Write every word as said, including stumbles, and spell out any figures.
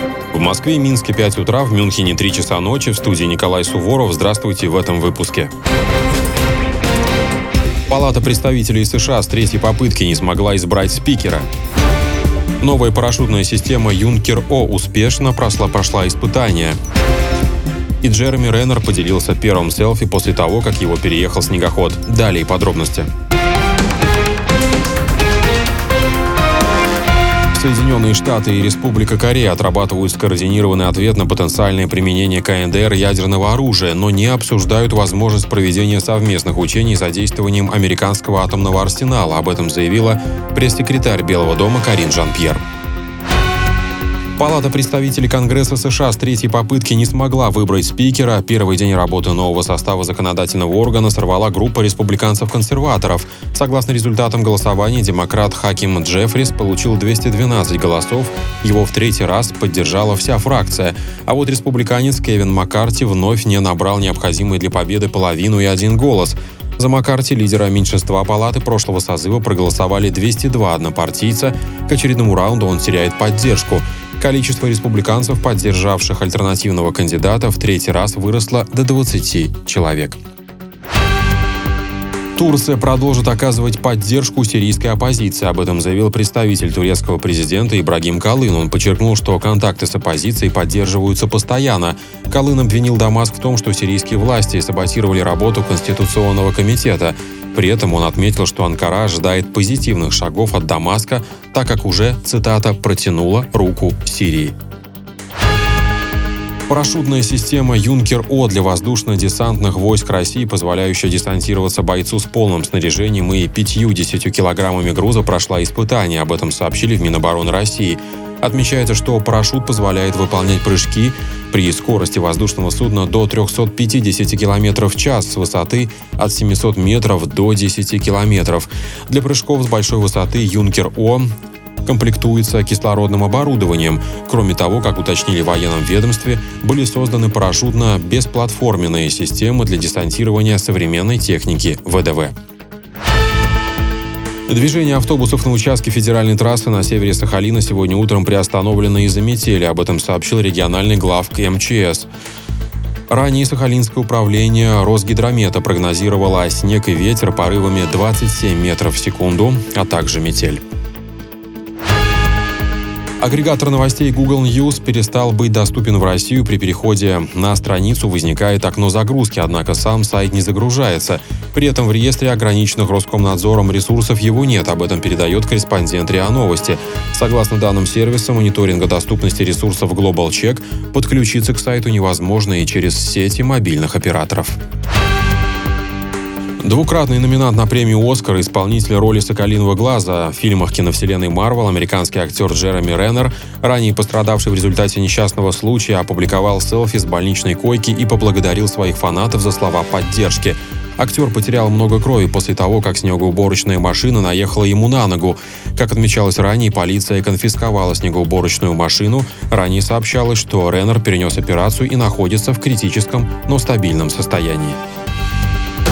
В Москве и Минске пять утра, в Мюнхене три часа ночи. В студии Николай Суворов. Здравствуйте в этом выпуске. Палата представителей США с третьей попытки не смогла избрать спикера. Новая парашютная система Юнкер-О успешно прошла, прошла испытания. И Джереми Реннер поделился первым селфи после того, как его переехал снегоход. Далее подробности. Соединенные Штаты и Республика Корея отрабатывают скоординированный ответ на потенциальное применение ка эн дэ эр ядерного оружия, но не обсуждают возможность проведения совместных учений с задействованием американского атомного арсенала. Об этом заявила пресс-секретарь Белого дома Карин Жан-Пьер. Палата представителей Конгресса США с третьей попытки не смогла выбрать спикера. Первый день работы нового состава законодательного органа сорвала группа республиканцев-консерваторов. Согласно результатам голосования, демократ Хаким Джеффрис получил двести двенадцать голосов. Его в третий раз поддержала вся фракция. А вот республиканец Кевин Маккарти вновь не набрал необходимой для победы половину и один голос. За Маккарти, лидера меньшинства палаты прошлого созыва, проголосовали двести два однопартийца. К очередному раунду он теряет поддержку. Количество республиканцев, поддержавших альтернативного кандидата, в третий раз выросло до двадцати человек. Турция продолжит оказывать поддержку сирийской оппозиции. Об этом заявил представитель турецкого президента Ибрагим Калын. Он подчеркнул, что контакты с оппозицией поддерживаются постоянно. Калын обвинил Дамаск в том, что сирийские власти саботировали работу Конституционного комитета. При этом он отметил, что Анкара ожидает позитивных шагов от Дамаска, так как уже, цитата, «протянула руку Сирии». Парашютная система Юнкер-О для воздушно-десантных войск России, позволяющая десантироваться бойцу с полным снаряжением и пятьюдесятью килограммами груза, прошла испытание. Об этом сообщили в Минобороны России. Отмечается, что парашют позволяет выполнять прыжки при скорости воздушного судна до трехсот пятидесяти километров в час с высоты от семисот метров до десяти километров. Для прыжков с большой высоты Юнкер-О комплектуется кислородным оборудованием. Кроме того, как уточнили в военном ведомстве, были созданы парашютно-бесплатформенные системы для десантирования современной техники вэ дэ вэ. Движение автобусов на участке федеральной трассы на севере Сахалина сегодня утром приостановлено из-за метели. Об этом сообщил региональный главк эм че эс. Ранее Сахалинское управление Росгидромета прогнозировало снег и ветер порывами двадцать семь метров в секунду, а также метель. Агрегатор новостей Google News перестал быть доступен в Россию. При переходе на страницу возникает окно загрузки, однако сам сайт не загружается. При этом в реестре ограниченных Роскомнадзором ресурсов его нет. Об этом передает корреспондент РИА Новости. Согласно данным сервиса мониторинга доступности ресурсов Global Check, подключиться к сайту невозможно и через сети мобильных операторов. Двукратный номинант на премию «Оскар», исполнитель роли «Соколиного глаза» в фильмах киновселенной Марвел, американский актер Джереми Реннер, ранее пострадавший в результате несчастного случая, опубликовал селфи с больничной койки и поблагодарил своих фанатов за слова поддержки. Актер потерял много крови после того, как снегоуборочная машина наехала ему на ногу. Как отмечалось ранее, полиция конфисковала снегоуборочную машину. Ранее сообщалось, что Реннер перенес операцию и находится в критическом, но стабильном состоянии.